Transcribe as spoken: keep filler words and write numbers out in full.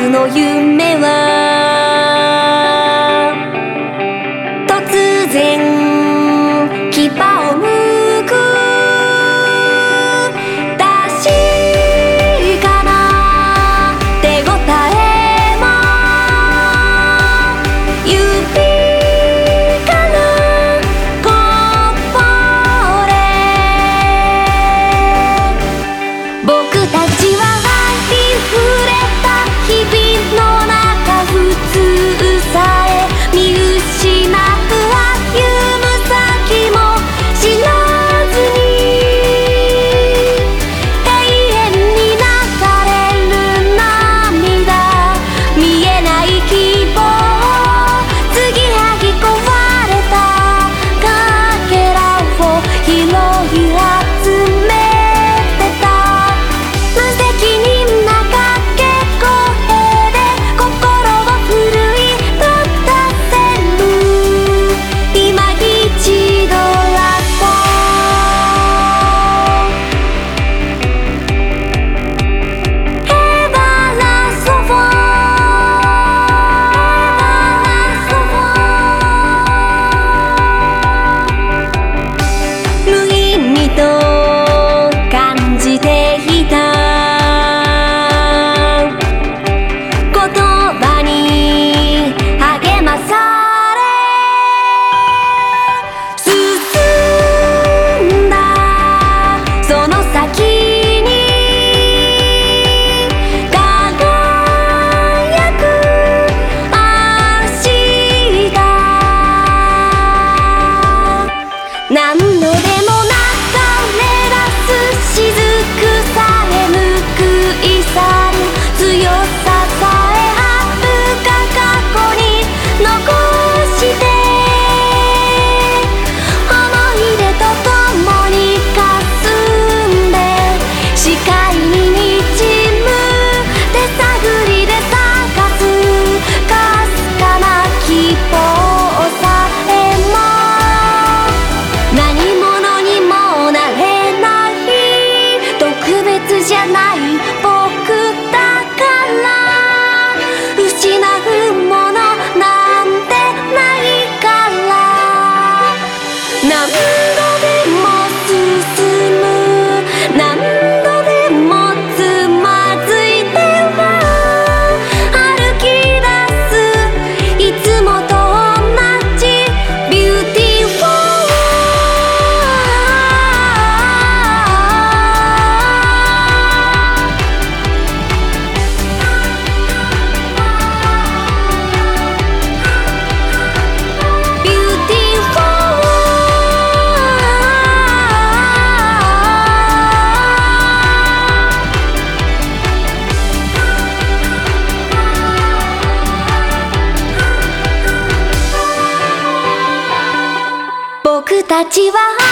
僕の夢は突然牙をむく確かな手応えも指からこぼれ僕たちはありふれた日々の中普通さえ見失う歩む先も知らずに永遠に流れる涙見えない希望継ぎはぎ壊れたかけらを拾い集めてた無責任なかけ声で心を奮い立たせる今一度ラストエバラストフォー無意味と感じていた言葉に励まされ進んだその先に輝く明日何度でも流れ出す雫さえ報い去る強ささえ遥か過去に残して思い出と共に霞んで視界ににじむ手探りで探すかすかな希望さえも何者にもなれない特別じゃない僕だから失うものなんてないから何度でも進む何度でもつまずいては歩き出すいつもと同じビューティフルビューティフル僕たちは